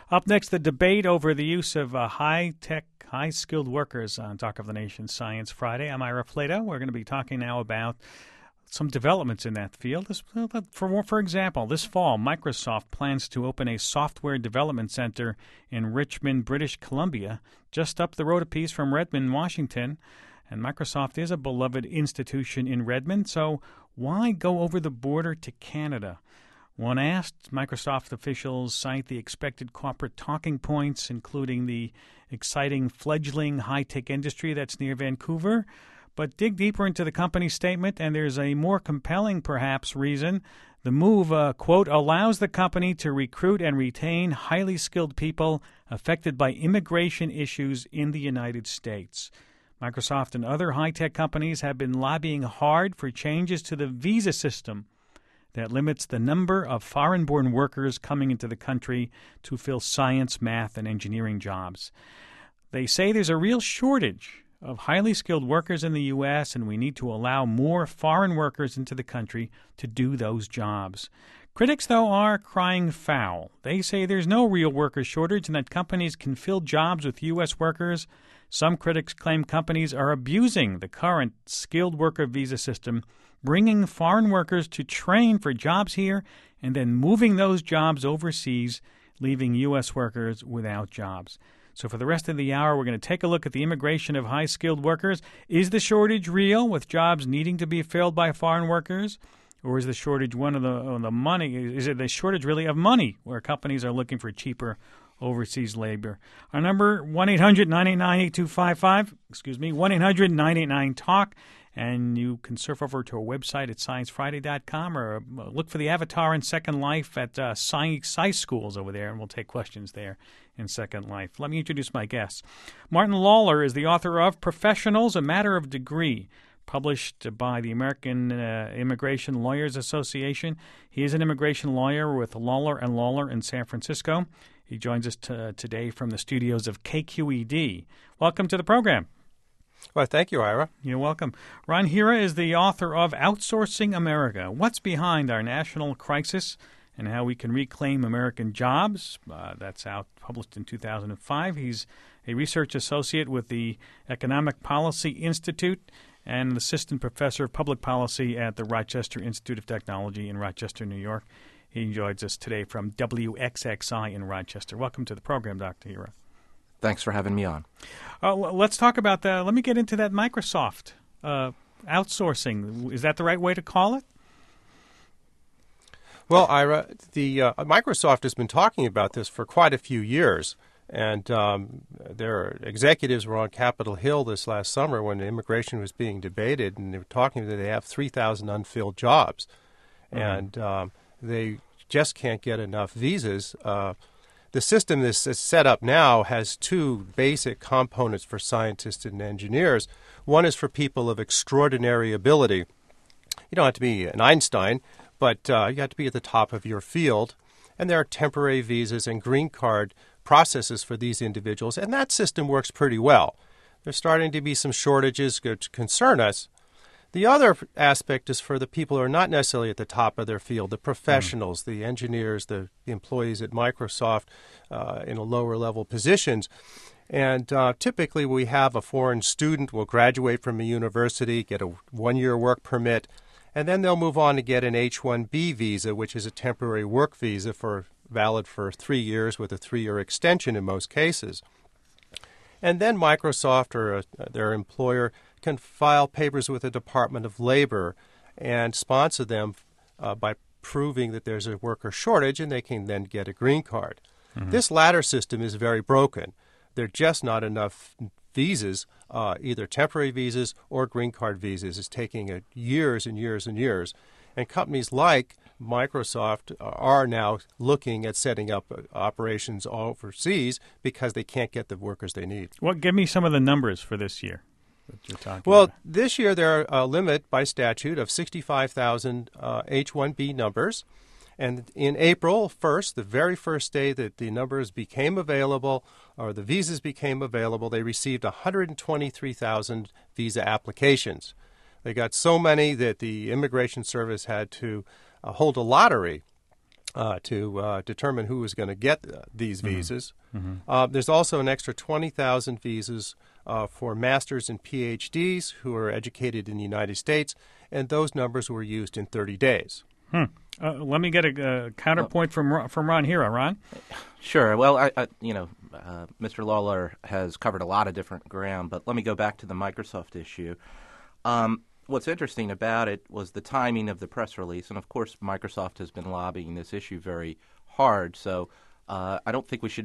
Up next, the debate over the use of high-tech, high-skilled workers on Talk of the Nation Science Friday. I'm Ira Flatow. We're going to be talking now about some developments in that field. For example, this fall, Microsoft plans to open a software development center in Richmond, British Columbia, just up the road a piece from Redmond, Washington. And Microsoft is a beloved institution in Redmond, so why go over the border to Canada? When asked, Microsoft officials cite the expected corporate talking points, including the exciting fledgling high-tech industry that's near Vancouver. But dig deeper into the company's statement, and there's a more compelling, perhaps, reason. The move, quote, allows the company to recruit and retain highly skilled people affected by immigration issues in the United States. Microsoft and other high-tech companies have been lobbying hard for changes to the visa system that limits the number of foreign-born workers coming into the country to fill science, math, and engineering jobs. They say there's a real shortage of highly skilled workers in the U.S., and we need to allow more foreign workers into the country to do those jobs. Critics, though, are crying foul. They say there's no real worker shortage and that companies can fill jobs with U.S. workers. Some critics claim companies are abusing the current skilled worker visa system, bringing foreign workers to train for jobs here and then moving those jobs overseas, leaving U.S. workers without jobs. So for the rest of the hour, we're going to take a look at the immigration of high-skilled workers. Is the shortage real, with jobs needing to be filled by foreign workers? Or is the shortage one of the money? Is it the shortage really of money, where companies are looking for cheaper overseas labor? Our number, 1-800-989-8255, 1-800-989-TALK. And you can surf over to our website at sciencefriday.com or look for the avatar in Second Life at Science Schools over there, and we'll take questions there in Second Life. Let me introduce my guests. Martin Lawler is the author of Professionals, A Matter of Degree, published by the American Immigration Lawyers Association. He is an immigration lawyer with Lawler & Lawler in San Francisco. He joins us today from the studios of KQED. Welcome to the program. Well, thank you, Ira. You're welcome. Ron Hira is the author of Outsourcing America, What's Behind Our National Crisis and How We Can Reclaim American Jobs. That's out, published in 2005. He's a research associate with the Economic Policy Institute and an assistant professor of public policy at the Rochester Institute of Technology in Rochester, New York. He joins us today from WXXI in Rochester. Welcome to the program, Dr. Hira. Thanks for having me on. Let's talk about that. Let me get into that Microsoft outsourcing. Is that the right way to call it? Well, Ira, Microsoft has been talking about this for quite a few years, and their executives were on Capitol Hill this last summer when immigration was being debated, and they were talking that they have 3,000 unfilled jobs, and they just can't get enough visas. The system that's set up now has two basic components for scientists and engineers. One is for people of extraordinary ability. You don't have to be an Einstein, but you have to be at the top of your field. And there are temporary visas and green card processes for these individuals, and that system works pretty well. There's starting to be some shortages which concern us. The other aspect is for the people who are not necessarily at the top of their field, the professionals, the engineers, the employees at Microsoft in a lower level positions. And typically we have a foreign student will graduate from a university, get a one-year work permit, and then they'll move on to get an H-1B visa, which is a temporary work visa valid for 3 years with a 3-year extension in most cases. And then Microsoft or their employer can file papers with the Department of Labor and sponsor them by proving that there's a worker shortage, and they can then get a green card. Mm-hmm. This latter system is very broken. There are just not enough visas, either temporary visas or green card visas. It's taking years and years and years. And companies like Microsoft are now looking at setting up operations overseas because they can't get the workers they need. Well, give me some of the numbers for this year that you're talking about. Well, this year there are a limit by statute of 65,000 H-1B numbers. And in April 1st, the very first day that the numbers became available, or the visas became available, they received 123,000 visa applications. They got so many that the Immigration Service had to hold a lottery to determine who was going to get these visas. There's also an extra 20,000 visas for masters and PhDs who are educated in the United States, and those numbers were used in 30 days. Let me get a counterpoint from Ron Hira. Ron? Sure. Well, Mr. Lawler has covered a lot of different ground, but let me go back to the Microsoft issue. What's interesting about it was the timing of the press release, and of course Microsoft has been lobbying this issue very hard, so I don't think we should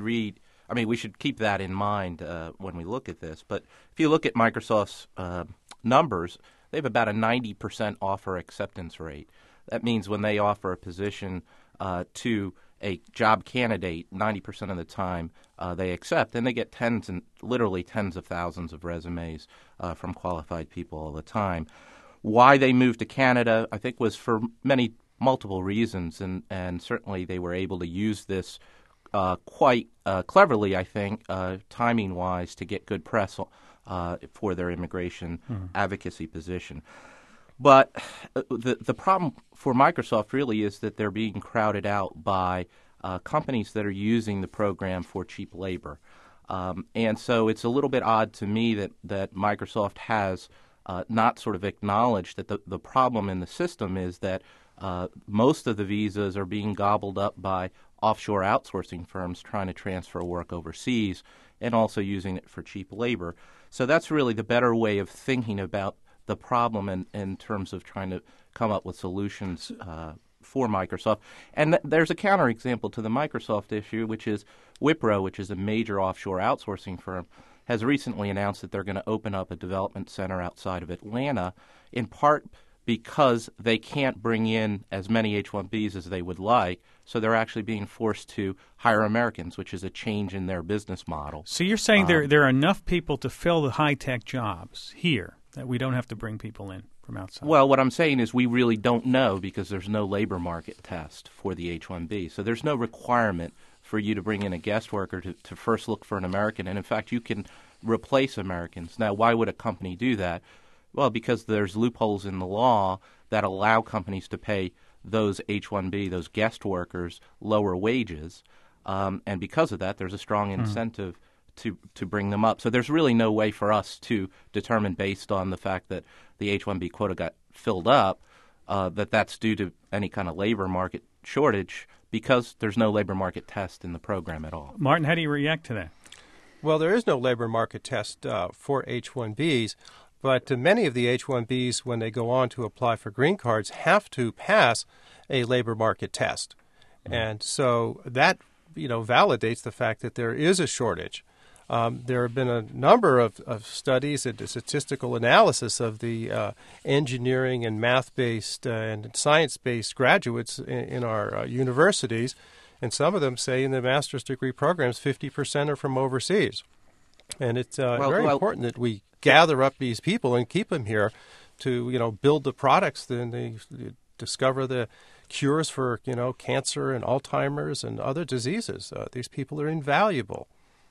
we should keep that in mind when we look at this. But if you look at Microsoft's numbers, they have about a 90% offer acceptance rate. That means when they offer a position to a job candidate, 90% of the time they accept, and they get literally tens of thousands of resumes from qualified people all the time. Why they moved to Canada, I think, was for multiple reasons, and certainly they were able to use this quite cleverly, I think, timing-wise, to get good press for their immigration advocacy position. But the problem for Microsoft really is that they're being crowded out by companies that are using the program for cheap labor. And so it's a little bit odd to me that Microsoft has not sort of acknowledged that the problem in the system is that most of the visas are being gobbled up by offshore outsourcing firms trying to transfer work overseas and also using it for cheap labor. So that's really the better way of thinking about the problem in terms of trying to come up with solutions for Microsoft. And there's a counterexample to the Microsoft issue, which is Wipro, which is a major offshore outsourcing firm, has recently announced that they're going to open up a development center outside of Atlanta, in part because they can't bring in as many H-1Bs as they would like, so they're actually being forced to hire Americans, which is a change in their business model. So you're saying there are enough people to fill the high-tech jobs here that we don't have to bring people in from outside? Well, what I'm saying is we really don't know because there's no labor market test for the H-1B. So there's no requirement for you to bring in a guest worker to first look for an American. And, in fact, you can replace Americans. Now, why would a company do that? Well, because there's loopholes in the law that allow companies to pay those H-1B, those guest workers, lower wages. And because of that, there's a strong incentive to bring them up. So there's really no way for us to determine based on the fact that the H-1B quota got filled up that that's due to any kind of labor market shortage because there's no labor market test in the program at all. Martin, how do you react to that? Well, there is no labor market test for H-1Bs, but many of the H-1Bs, when they go on to apply for green cards, have to pass a labor market test. And so that, validates the fact that there is a shortage. There have been a number of studies and statistical analysis of the engineering and math-based and science-based graduates in our universities, and some of them say in the master's degree programs 50% are from overseas. And it's very important that we gather up these people and keep them here to, build the products, then they discover the cures for, cancer and Alzheimer's and other diseases. These people are invaluable.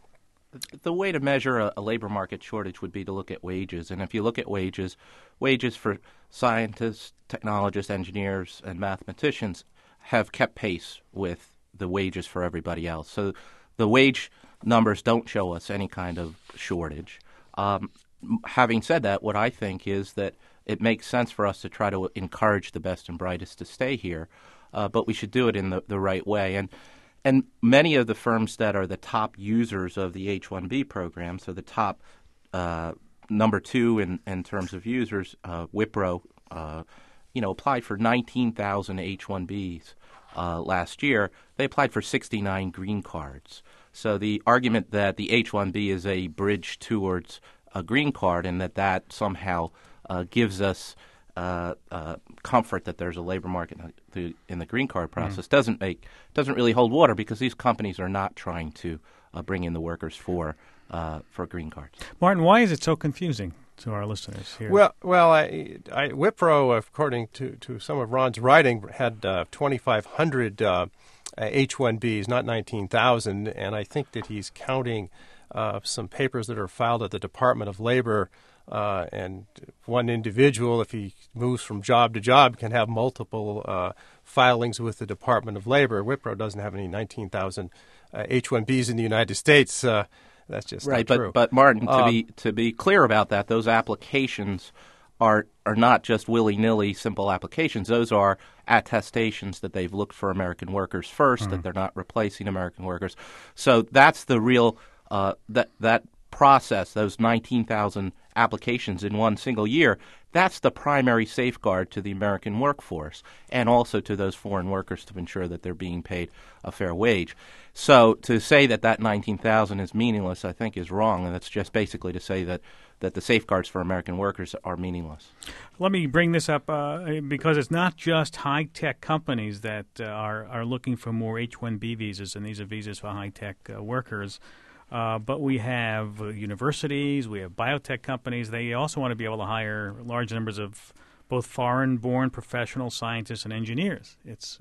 The way to measure a labor market shortage would be to look at wages. And if you look at wages for scientists, technologists, engineers, and mathematicians have kept pace with the wages for everybody else. So the wage numbers don't show us any kind of shortage. Having said that, what I think is that it makes sense for us to try to encourage the best and brightest to stay here, but we should do it in the right way. And many of the firms that are the top users of the H-1B program, so the top number two in terms of users, Wipro, applied for 19,000 H-1Bs last year. They applied for 69 green cards. So the argument that the H-1B is a bridge towards a green card and that somehow gives us comfort that there's a labor market in the green card process doesn't really hold water because these companies are not trying to bring in the workers for green cards. Martin, why is it so confusing to our listeners here? Well, Wipro, according to some of Ron's writing, had 2,500 H-1Bs, not 19,000, and I think that he's counting some papers that are filed at the Department of Labor. And one individual, if he moves from job to job, can have multiple filings with the Department of Labor. Wipro doesn't have any 19,000 H-1Bs in the United States. That's just right. not true. But Martin, to be clear about that, those applications are not just willy-nilly simple applications. Those are attestations that they've looked for American workers first, that they're not replacing American workers. So that's the real that process, those 19,000 applications in one single year, that's the primary safeguard to the American workforce and also to those foreign workers to ensure that they're being paid a fair wage. So to say that 19,000 is meaningless, I think, is wrong, and that's just basically to say that the safeguards for American workers are meaningless. Let me bring this up because it's not just high-tech companies that are looking for more H-1B visas, and these are visas for high-tech workers. But we have universities, we have biotech companies. They also want to be able to hire large numbers of both foreign-born professional scientists and engineers.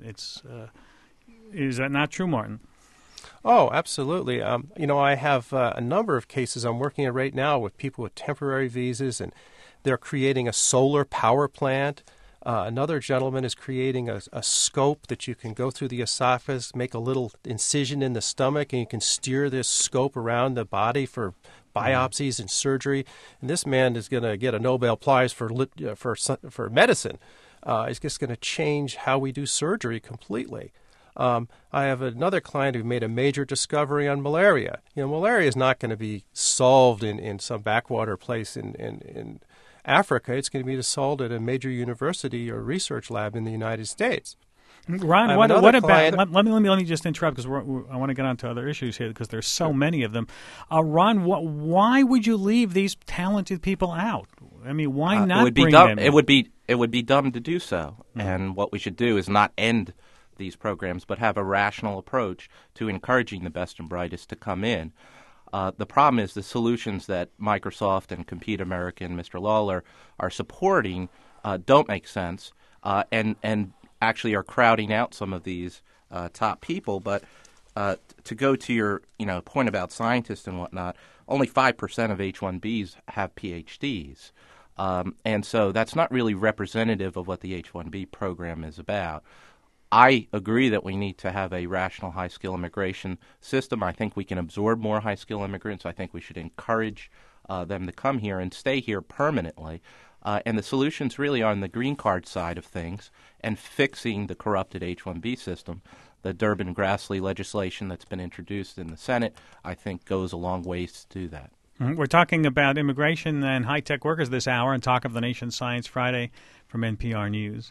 Is that not true, Martin? Oh, absolutely. I have a number of cases I'm working on right now with people with temporary visas, and they're creating a solar power plant. Another gentleman is creating a scope that you can go through the esophagus, make a little incision in the stomach, and you can steer this scope around the body for biopsies and surgery. And this man is going to get a Nobel Prize for medicine. It's just going to change how we do surgery completely. I have another client who made a major discovery on malaria. Malaria is not going to be solved in some backwater place in Africa. It's going to be solved at a major university or research lab in the United States. Ron, what about? Let me just interrupt because I want to get on to other issues here because there's so many of them. Ron, why would you leave these talented people out? I mean, why not bring them in? It would be dumb to do so. And what we should do is not end these programs, but have a rational approach to encouraging the best and brightest to come in. The problem is the solutions that Microsoft and Compete America and Mr. Lawler are supporting don't make sense and actually are crowding out some of these top people. But to go to your point about scientists and whatnot, only 5% of H-1Bs have PhDs. And so that's not really representative of what the H-1B program is about. I agree that we need to have a rational high-skill immigration system. I think we can absorb more high-skill immigrants. I think we should encourage them to come here and stay here permanently. And the solutions really are on the green card side of things and fixing the corrupted H-1B system. The Durbin-Grassley legislation that's been introduced in the Senate, I think, goes a long ways to do that. We're talking about immigration and high-tech workers this hour on Talk of the Nation Science Friday from NPR News.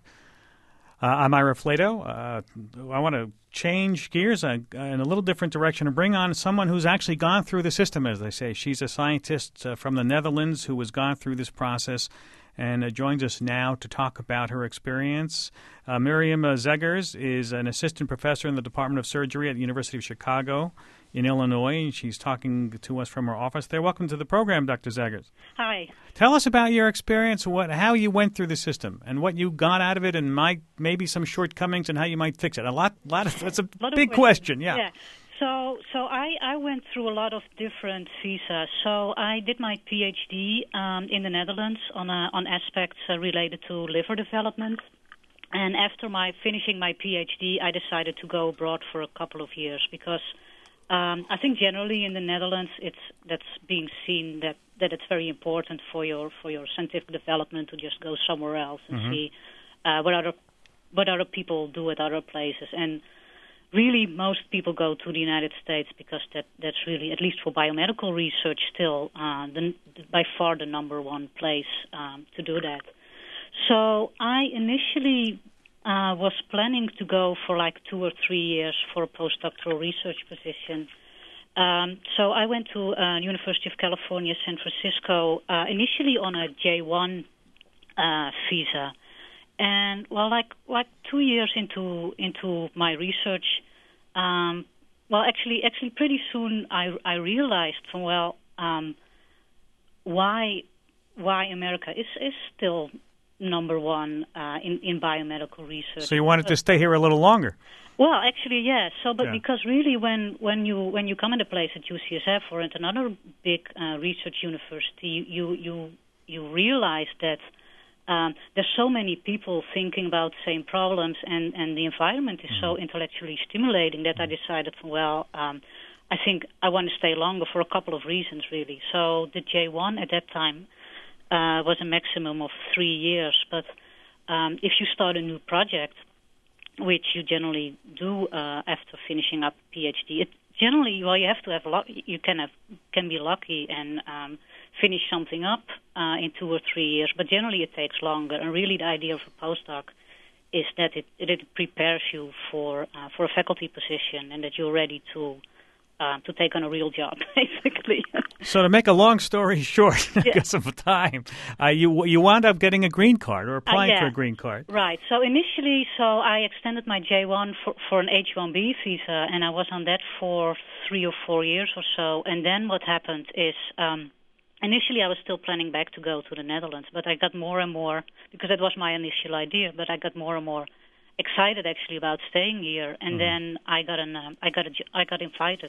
I'm Ira Flato. I want to change gears in a little different direction and bring on someone who's actually gone through the system, as they say. She's a scientist from the Netherlands who has gone through this process and joins us now to talk about her experience. Miriam Zegers is an assistant professor in the Department of Surgery at the University of Chicago in Illinois. She's talking to us from her office there. Welcome to the program, Dr. Zegers. Hi. Tell us about your experience, how you went through the system, and what you got out of it, and maybe some shortcomings, and how you might fix it. That's a big question. Yeah. So I went through a lot of different visas. So I did my PhD in the Netherlands on aspects related to liver development. And after finishing my PhD, I decided to go abroad for a couple of years because I think generally in the Netherlands that's being seen that it's very important for your scientific development to just go somewhere else and see what other people do at other places. And really, most people go to the United States because that's really, at least for biomedical research, still by far the number one place to do that. So I initially was planning to go for like 2 or 3 years for a postdoctoral research position. So I went to University of California, San Francisco, initially on a J1 visa. And like 2 years into my research, actually pretty soon I realized why America is still number one in biomedical research. So you wanted to stay here a little longer? Well, actually, yes. Because really, when you come into place at UCSF or at another big research university, you realize that there's so many people thinking about the same problems, and the environment is so intellectually stimulating that I decided, I think I want to stay longer for a couple of reasons, really. So the J1 at that time was a maximum of 3 years, but if you start a new project, which you generally do after finishing up PhD, generally, you have to have luck. You can be lucky and finish something up in 2 or 3 years, but generally it takes longer. And really, the idea of a postdoc is that it prepares you for a faculty position, and that you're ready to take on a real job, basically. So to make a long story short, because of time, you wound up getting a green card or applying for a green card. Right. So initially, I extended my J1 for an H-1B visa, and I was on that for 3 or 4 years or so. And then what happened is, initially I was still planning back to go to the Netherlands, but I got more and more, because that was my initial idea, but I got more and more excited actually about staying here, and then I got invited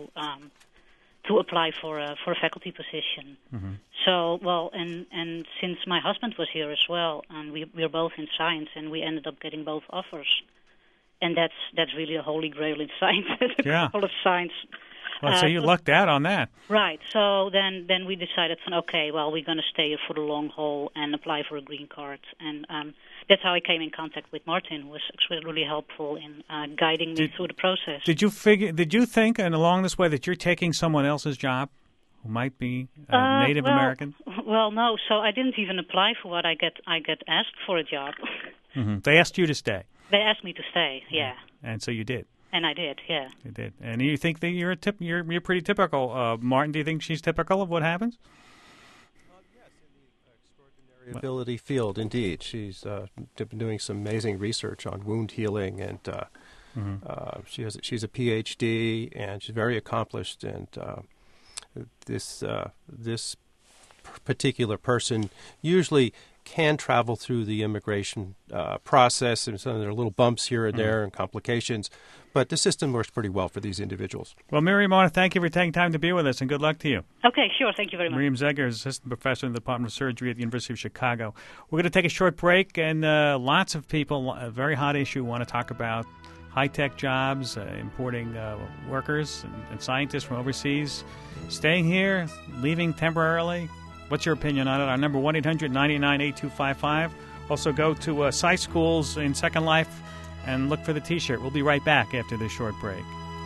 to apply for a faculty position. So and since my husband was here as well, and we're both in science, and we ended up getting both offers, and that's really a holy grail in science. All of science. Well, so you lucked out on that. Right. So then we decided, we're going to stay here for the long haul and apply for a green card. And that's how I came in contact with Martin, who was actually really helpful in guiding me through the process. Did you think, and along this way, that you're taking someone else's job who might be Native American? Well, no. So I didn't even apply for what I get asked for a job. They asked you to stay. They asked me to stay. Yeah. And so you did. And I did, yeah. You did. And you think that you're pretty typical. Martin, do you think she's typical of what happens? Yes, in the extraordinary ability field, indeed. She's been doing some amazing research on wound healing, and she's a PhD, and she's very accomplished. And this particular person usually can travel through the immigration process, and so there are little bumps here and there and complications, but the system works pretty well for these individuals. Well, Miriam, I want to thank you for taking time to be with us, and good luck to you. Okay, sure. Thank you very much. Miriam Zegger is Assistant Professor in the Department of Surgery at the University of Chicago. We're going to take a short break, and lots of people, a very hot issue, want to talk about high-tech jobs, importing workers and scientists from overseas, staying here, leaving temporarily. What's your opinion on it? Our number 1-800-99-8255. Also go to SciSchools in Second Life and look for the T-shirt. We'll be right back after this short break.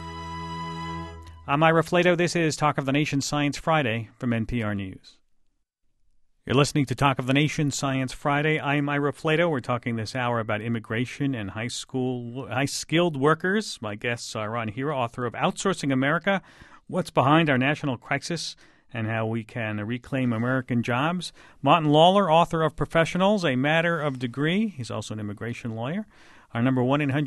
I'm Ira Flato. This is Talk of the Nation Science Friday from NPR News. You're listening to Talk of the Nation Science Friday. I'm Ira Flato. We're talking this hour about immigration and high-skilled workers. My guests are Ron Hira, author of Outsourcing America, What's Behind Our National Crisis, and How We Can Reclaim American Jobs. Martin Lawler, author of Professionals, A Matter of Degree. He's also an immigration lawyer. Our number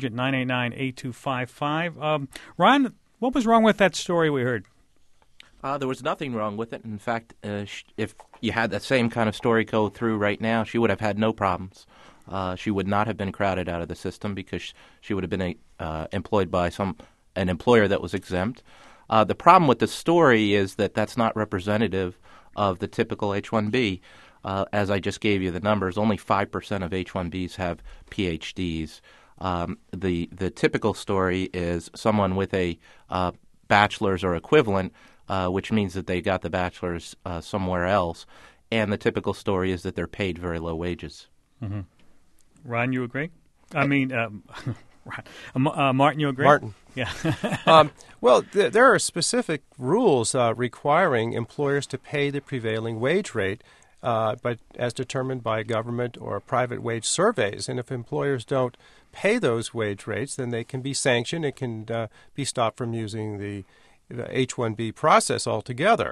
1-800-989-8255. Ron, what was wrong with that story we heard? There was nothing wrong with it. In fact, if you had that same kind of story go through right now, she would have had no problems. She would not have been crowded out of the system because she would have been employed by an employer that was exempt. The problem with the story is that that's not representative of the typical H-1B. As I just gave you the numbers, only 5% of H-1Bs have PhDs. The typical story is someone with a bachelor's or equivalent, which means that they got the bachelor's somewhere else. And the typical story is that they're paid very low wages. Mm-hmm. Ron, you agree? I mean, Martin, you agree? Martin. Yeah. Well, there are specific rules requiring employers to pay the prevailing wage rate, but as determined by government or private wage surveys. And if employers don't pay those wage rates, then they can be sanctioned. It can be stopped from using the H-1B process altogether.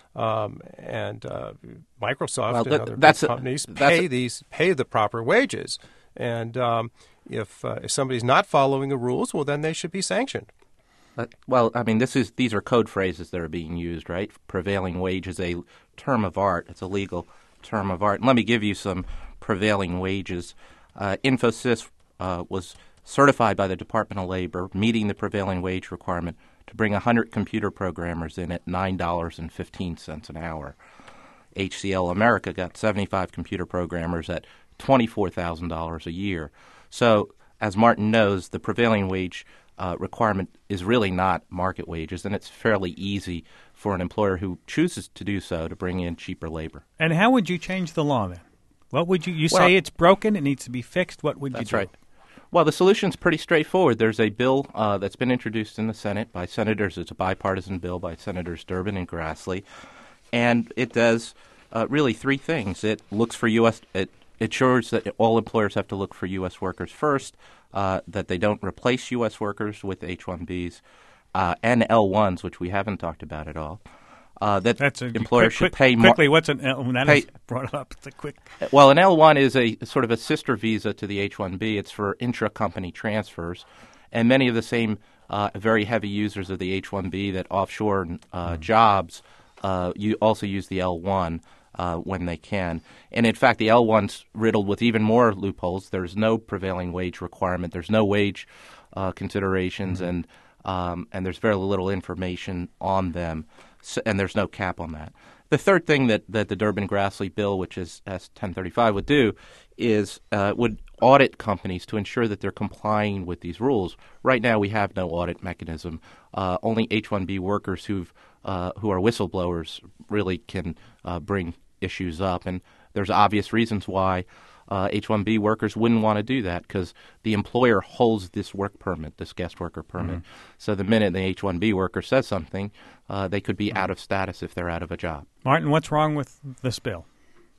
And Microsoft and other companies pay the proper wages. And if somebody's not following the rules, well, then they should be sanctioned. Well, I mean, these are code phrases that are being used, right? Prevailing wage is a term of art. It's a legal term of art. And let me give you some prevailing wages. Infosys was certified by the Department of Labor, meeting the prevailing wage requirement, to bring 100 computer programmers in at $9.15 an hour. HCL America got 75 computer programmers at $24,000 a year. So, as Martin knows, the prevailing wage requirement is really not market wages, and it's fairly easy for an employer who chooses to do so to bring in cheaper labor. And how would you change the law then? What would you say it's broken, it needs to be fixed, what would you do? That's right. Well, the solution's pretty straightforward. There's a bill that's been introduced in the Senate by senators. It's a bipartisan bill by Senators Durbin and Grassley, and it does really three things. It looks for U.S. It ensures that all employers have to look for U.S. workers first, that they don't replace U.S. workers with H-1Bs and L-1s, which we haven't talked about at all. That employers should pay more. Quickly, what's an L? That is brought up. It's a quick. Well, an L1 is a sort of a sister visa to the H-1B. It's for intra-company transfers, and many of the same very heavy users of the H-1B that offshore jobs you also use the L1 when they can. And in fact, the L1's riddled with even more loopholes. There's no prevailing wage requirement. There's no wage considerations, and there's very little information on them. So, and there's no cap on that. The third thing that the Durbin-Grassley bill, which is S-1035, would do is would audit companies to ensure that they're complying with these rules. Right now, we have no audit mechanism. Only H-1B workers who are whistleblowers really can bring issues up, and there's obvious reasons why H-1B workers wouldn't want to do that, because the employer holds this work permit, this guest worker permit. So the minute the H-1B worker says something, they could be out of status if they're out of a job. Martin, what's wrong with this bill?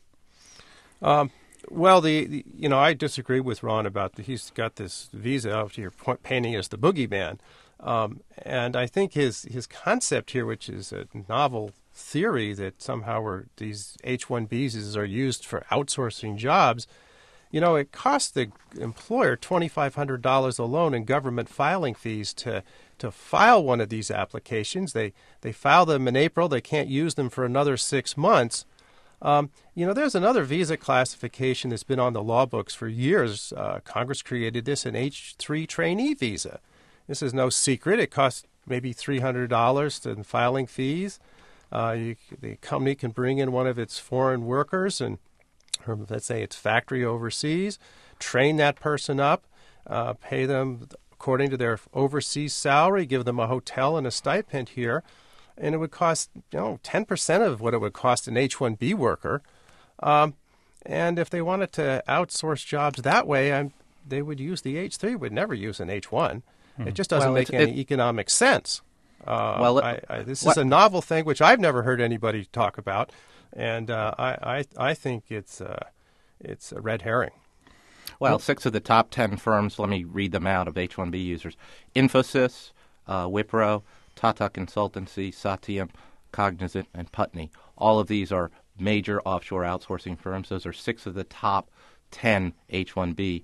Well, I disagree with Ron about he's got this visa out here painting as the boogeyman. And I think his concept here, which is a novel theory that somehow these H-1Bs are used for outsourcing jobs, it costs the employer $2,500 alone in government filing fees to file one of these applications. They file them in April. They can't use them for another 6 months. There's another visa classification that's been on the law books for years. Congress created this, an H-3 trainee visa. This is no secret. It costs maybe $300 in filing fees. The company can bring in one of its foreign workers and, let's say, its factory overseas, train that person up, pay them according to their overseas salary, give them a hotel and a stipend here, and it would cost 10% of what it would cost an H-1B worker. And if they wanted to outsource jobs that way, they would use the H-3, would never use an H-1. It just doesn't make any economic sense. This is a novel thing which I've never heard anybody talk about, and I think it's a red herring. Well, 6 of the top 10 firms, let me read them out, of H-1B users: Infosys, Wipro, Tata Consultancy, Satyam, Cognizant, and Putney. All of these are major offshore outsourcing firms. Those are 6 of the top 10 H-1B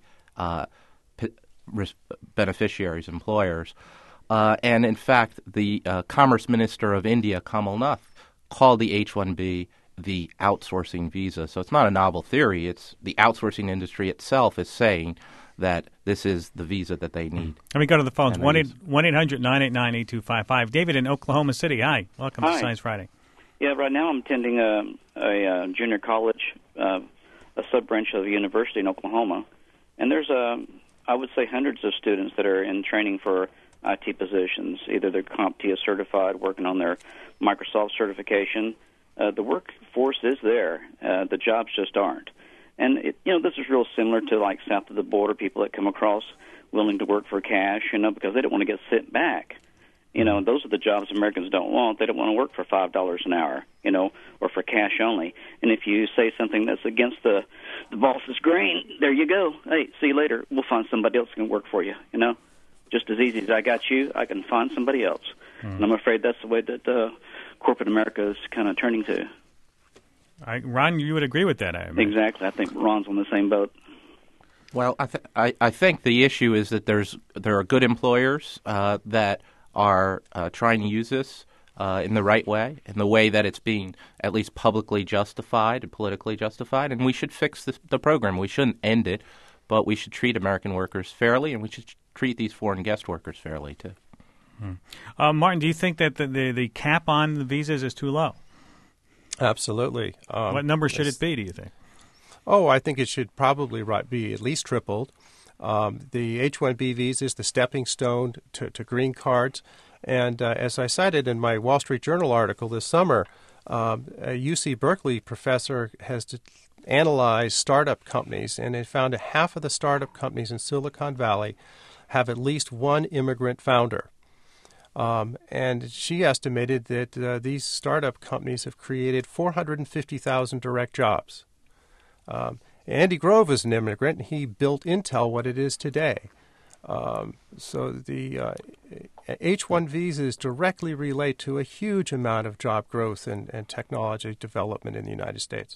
beneficiaries, employers. And in fact, the Commerce Minister of India, Kamal Nath, called the H-1B the outsourcing visa. So it's not a novel theory. It's the outsourcing industry itself is saying that this is the visa that they need. Let me go to the phones. 1-800-989-8255. David in Oklahoma City. Hi. Welcome to Science Friday. Yeah, right now I'm attending a junior college, a sub-branch of the university in Oklahoma. And there's, I would say, hundreds of students that are in training for IT positions. Either they're CompTIA certified, working on their Microsoft certification. The workforce is there. The jobs just aren't. And, this is real similar to, like, south of the border, people that come across willing to work for cash, because they don't want to get sent back. Those are the jobs Americans don't want. They don't want to work for $5 an hour, or for cash only. And if you say something that's against the boss's grain, there you go. Hey, see you later. We'll find somebody else who can work for you, Just as easy as I got you, I can find somebody else. And I'm afraid that's the way that corporate America is kind of turning to. Ron, you would agree with that, I mean. Exactly. I think Ron's on the same boat. Well, I think the issue is that there are good employers that are trying to use this in the right way, in the way that it's being at least publicly justified and politically justified, and we should fix the program. We shouldn't end it, but we should treat American workers fairly, and we should treat these foreign guest workers fairly, too. Martin, do you think that the cap on the visas is too low? Absolutely. What number should it be, do you think? Oh, I think it should probably be at least tripled. The H-1B visas, the stepping stone to green cards. And as I cited in my Wall Street Journal article this summer, a UC Berkeley professor has analyzed startup companies, and they found that half of the startup companies in Silicon Valley have at least one immigrant founder. And she estimated that these startup companies have created 450,000 direct jobs. Andy Grove is an immigrant. He built Intel what it is today. So the H-1 visas directly relate to a huge amount of job growth and technology development in the United States.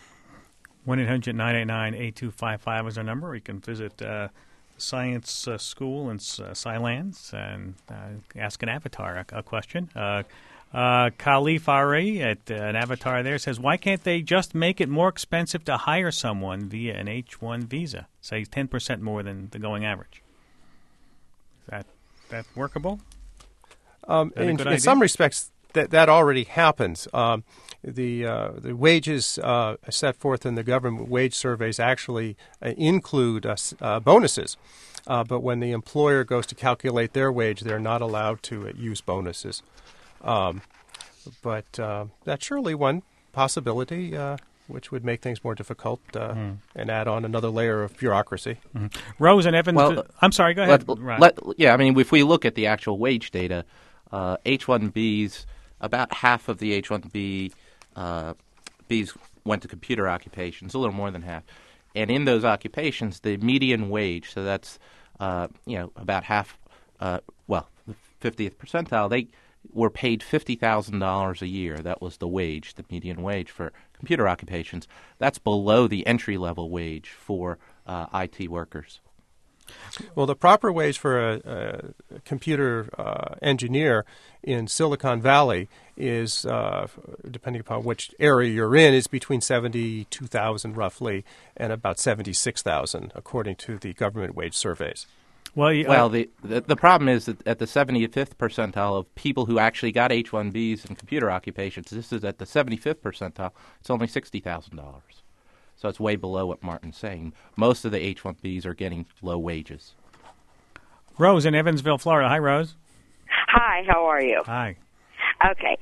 1-800-989-8255 is our number. You can visit Science School in Scilands and ask an avatar a question. Khalif Ari at an avatar there says, why can't they just make it more expensive to hire someone via an H-1 visa, say 10% more than the going average? Is that workable? In some respects, that already happens. The wages set forth in the government wage surveys actually include bonuses. But when the employer goes to calculate their wage, they're not allowed to use bonuses. But that's surely one possibility which would make things more difficult and add on another layer of bureaucracy. Rose and Evans, I'm sorry, go ahead. I mean, if we look at the actual wage data, H-1Bs, about half of the H-1Bs went to computer occupations, a little more than half. And in those occupations, the median wage, so that's about half, the 50th percentile, they were paid $50,000 a year. That was the wage, the median wage for computer occupations. That's below the entry-level wage for IT workers. Well, the proper wage for a computer engineer in Silicon Valley is, depending upon which area you're in, is between $72,000 roughly and about $76,000, according to the government wage surveys. The problem is that at the 75th percentile of people who actually got H-1Bs in computer occupations, this is at the 75th percentile, it's only $60,000. So it's way below what Martin's saying. Most of the H-1Bs are getting low wages. Rose in Evansville, Florida. Hi, Rose. Hi, how are you? Hi. Okay.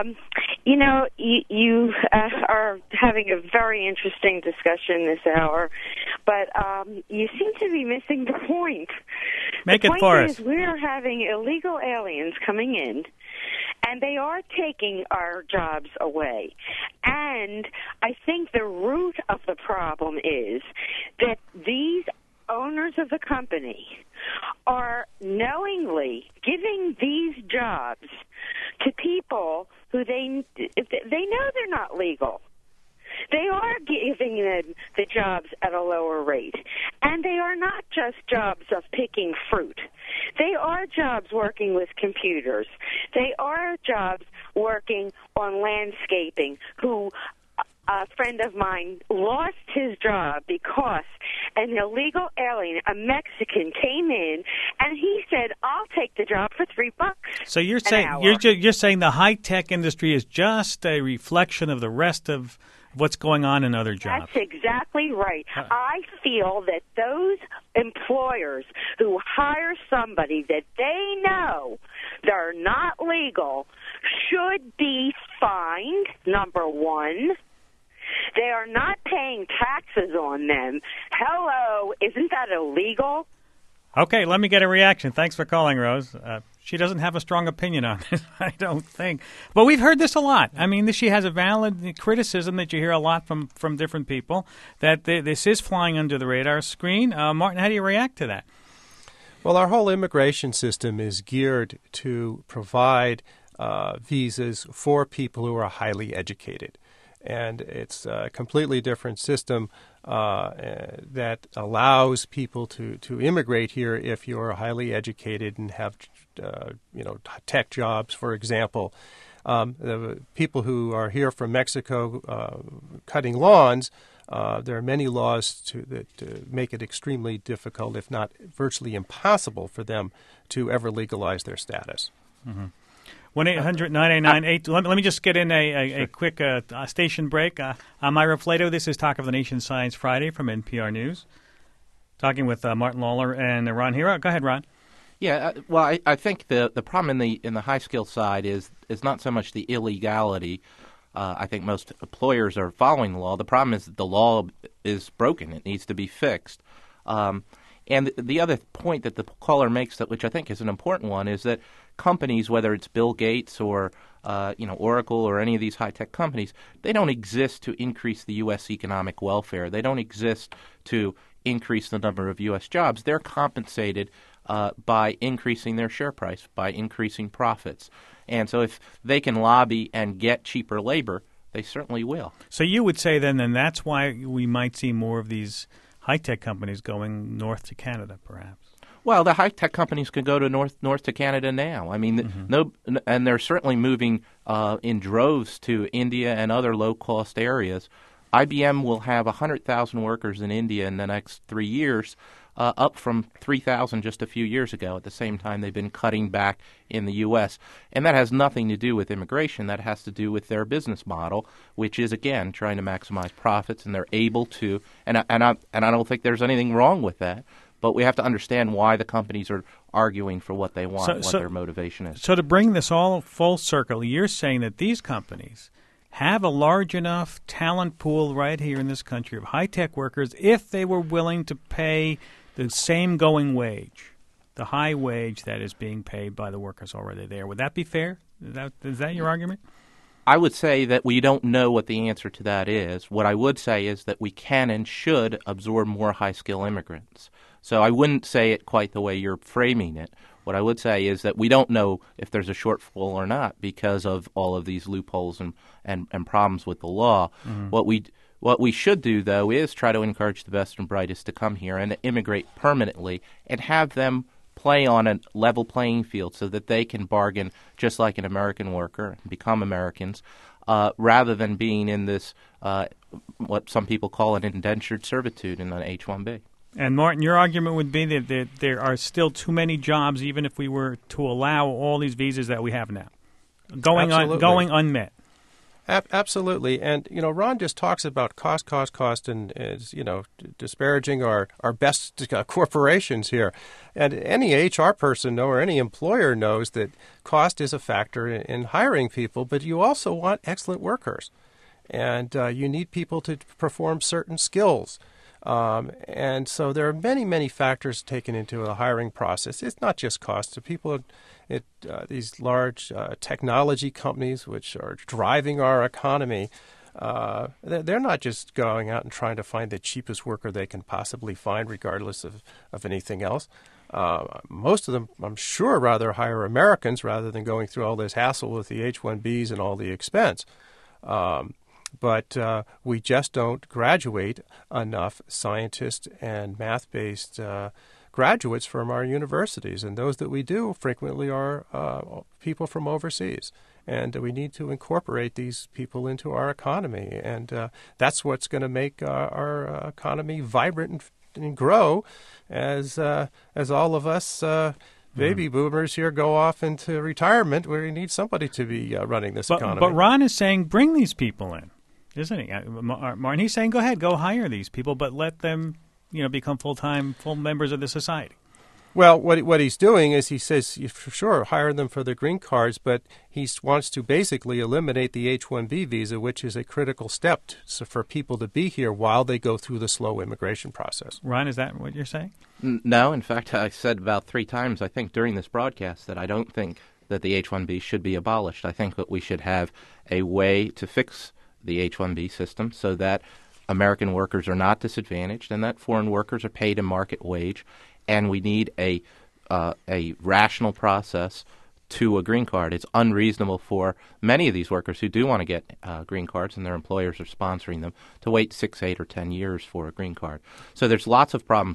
You are having a very interesting discussion this hour, but you seem to be missing the point. Make it for us. The point is we are having illegal aliens coming in, and they are taking our jobs away. And I think the root of the problem is that these owners of the company are knowingly giving these jobs to people who they know they're not legal. They are giving them the jobs at a lower rate. And they are not just jobs of picking fruit. They are jobs working with computers. They are jobs working on landscaping a friend of mine lost his job because an illegal alien, a Mexican, came in and he said, "I'll take the job for $3." So you're saying you're saying the high tech industry is just a reflection of the rest of what's going on in other jobs. That's exactly right. I feel that those employers who hire somebody that they know they're not legal should be fined, number one. They are not paying taxes on them. Hello, isn't that illegal? Okay, let me get a reaction. Thanks for calling, Rose. She doesn't have a strong opinion on it, I don't think. But we've heard this a lot. I mean, she has a valid criticism that you hear a lot from different people, that this is flying under the radar screen. Martin, how do you react to that? Well, our whole immigration system is geared to provide visas for people who are highly educated. And it's a completely different system that allows people to immigrate here if you're highly educated and have, tech jobs, for example. The people who are here from Mexico cutting lawns, there are many laws that make it extremely difficult, if not virtually impossible, for them to ever legalize their status. Mm-hmm. 1-800-989-8. Let me just get in a quick station break. I'm Ira Flato. This is Talk of the Nation Science Friday from NPR News. Talking with Martin Lawler and Ron Hero. Go ahead, Ron. Yeah, well, I think the problem in the high skill side is not so much the illegality. I think most employers are following the law. The problem is that the law is broken. It needs to be fixed. And the other point that the caller makes, which I think is an important one, is that companies, whether it's Bill Gates or Oracle or any of these high-tech companies, they don't exist to increase the U.S. economic welfare. They don't exist to increase the number of U.S. jobs. They're compensated by increasing their share price, by increasing profits. And so if they can lobby and get cheaper labor, they certainly will. So you would say then that's why we might see more of these high-tech companies going north to Canada, perhaps. Well, the high-tech companies can go to north to Canada now. I mean, and they're certainly moving in droves to India and other low-cost areas. IBM will have 100,000 workers in India in the next 3 years, up from 3,000 just a few years ago. At the same time, they've been cutting back in the U.S. And that has nothing to do with immigration. That has to do with their business model, which is, again, trying to maximize profits, and they're able to. And I don't think there's anything wrong with that. But we have to understand why the companies are arguing for what they want, what their motivation is. So to bring this all full circle, you're saying that these companies have a large enough talent pool right here in this country of high-tech workers if they were willing to pay the same going wage, the high wage that is being paid by the workers already there. Would that be fair? Is that your argument? I would say that we don't know what the answer to that is. What I would say is that we can and should absorb more high-skill immigrants. So I wouldn't say it quite the way you're framing it. What I would say is that we don't know if there's a shortfall or not because of all of these loopholes and problems with the law. Mm-hmm. What we should do, though, is try to encourage the best and brightest to come here and to immigrate permanently and have them play on a level playing field so that they can bargain just like an American worker and become Americans rather than being in this, what some people call an indentured servitude in an H-1B. And, Martin, your argument would be that there are still too many jobs even if we were to allow all these visas that we have now, going unmet. Absolutely. And, Ron just talks about cost, and is, disparaging our best corporations here. And any HR person or any employer knows that cost is a factor in hiring people, but you also want excellent workers. And you need people to perform certain skills. And so there are many, many factors taken into the hiring process. It's not just cost. The people these large technology companies which are driving our economy, they're not just going out and trying to find the cheapest worker they can possibly find regardless of anything else. Most of them, I'm sure, rather hire Americans rather than going through all this hassle with the H-1Bs and all the expense. But we just don't graduate enough scientists and math-based graduates from our universities. And those that we do frequently are people from overseas. And we need to incorporate these people into our economy. And that's what's going to make our economy vibrant and grow as all of us baby boomers here go off into retirement where we need somebody to be running this economy. But Ron is saying bring these people in. Isn't he, Martin? He's saying, go ahead, go hire these people, but let them, become full members of the society. Well, what he's doing is he says, for sure, hire them for their green cards, but he wants to basically eliminate the H-1B visa, which is a critical step for people to be here while they go through the slow immigration process. Ron, is that what you're saying? No. In fact, I said about 3 times, I think, during this broadcast that I don't think that the H-1B should be abolished. I think that we should have a way to fix the H-1B system so that American workers are not disadvantaged and that foreign workers are paid a market wage, and we need a rational process to a green card. It's unreasonable for many of these workers who do want to get green cards and their employers are sponsoring them to wait 6, 8, or 10 years for a green card. So there's lots of problems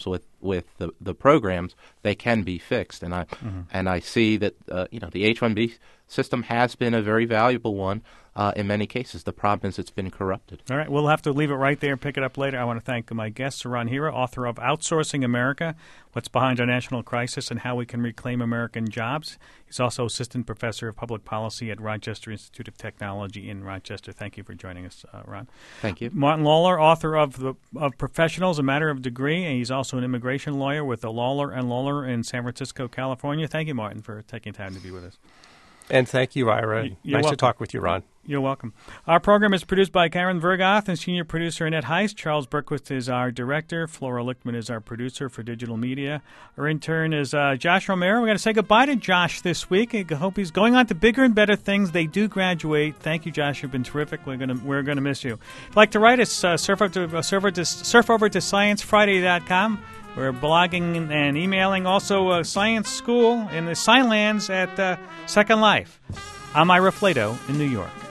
with the programs, they can be fixed. And I see that the H-1B system has been a very valuable one in many cases. The problem is it's been corrupted. All right, we'll have to leave it right there, pick it up later. I want to thank my guest, Eran Hira, author of Outsourcing America, What's Behind Our National Crisis and How We Can Reclaim American Jobs. He's also assistant professor of public policy at Rochester Institute of Technology in Rochester. Thank you for joining us, Ron. Thank you. Martin Lawler, author of Professionals, A Matter of Degree, and he's also an immigration lawyer with the Lawler & Lawler in San Francisco, California. Thank you, Martin, for taking time to be with us. And thank you, Ira. Nice to talk with you, Ron. You're welcome. Our program is produced by Karen Vergoth and senior producer Annette Heist. Charles Berquist is our director. Flora Lichtman is our producer for digital media. Our intern is Josh Romero. We're going to say goodbye to Josh this week. I hope he's going on to bigger and better things. They do graduate. Thank you, Josh. You've been terrific. We're going to miss you. If you'd like to write us, surf over to sciencefriday.com. We're blogging and emailing. Also, Science School in the Sciencelands at Second Life. I'm Ira Flato in New York.